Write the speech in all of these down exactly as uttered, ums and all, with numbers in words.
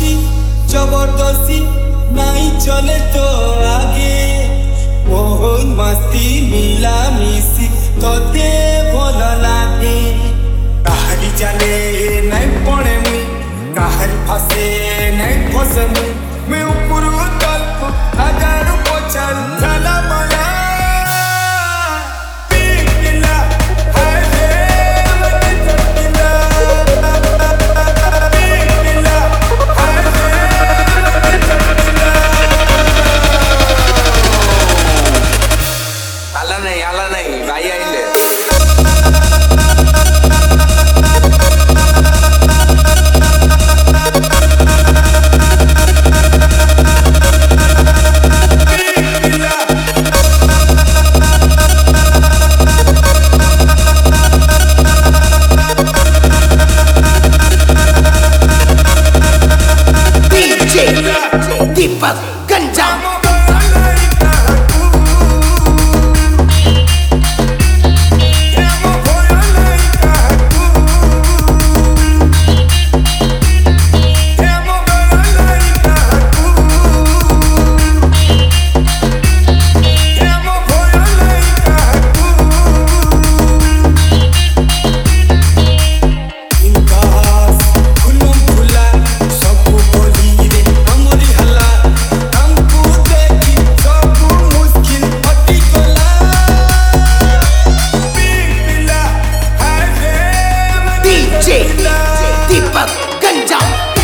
बदमाशी जबरदस्ती नहीं चले तो आगे बहुत मस्ती मिला मिसी तोते भल लागे काहरी जाने नहीं पड़े मुई काहरी फसे नहीं फसे मुई मैं ऊपर तल हजार पचल चला मला नहीं आला नहीं भाई आइले डीजे दीपक गंजाम दीपक गंजाम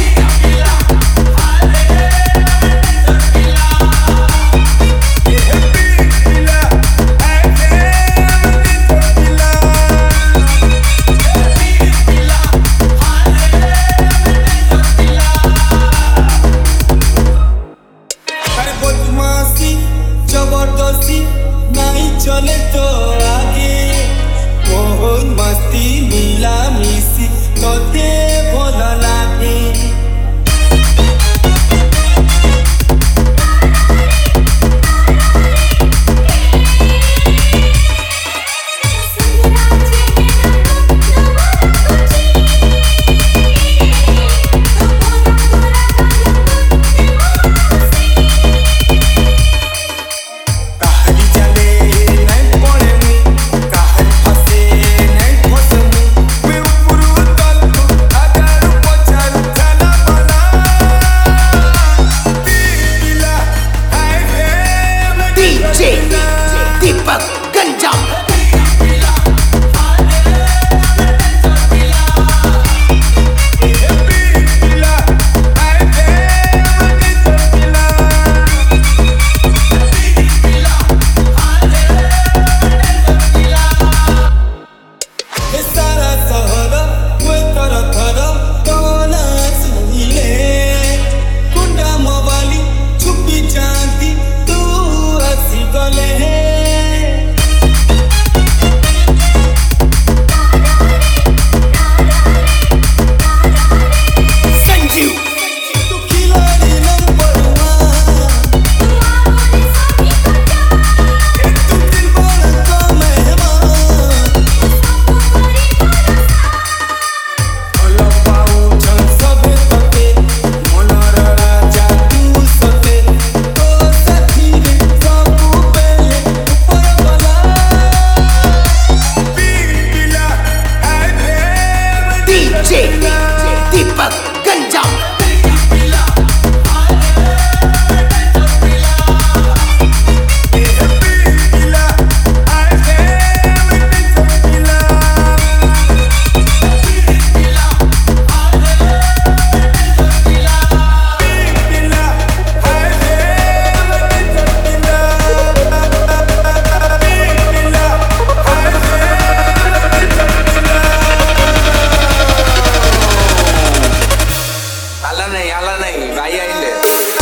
बदमाशी जबरदस्ती नहीं चले तो आगे बहुत मस्ती मिला मिसी तोते भल लागे डीजे दीपक गंजाम सारा शहर वो तर थर कौन सुनिले कुंडा मोबाली छुपी जाती तू हसी गले संजीव तू खिलाड़ी नंबर वन तू दिल बड़ा का मेहमान डीजे दीपक गंजाम आला नहीं आला नहीं भाई आइले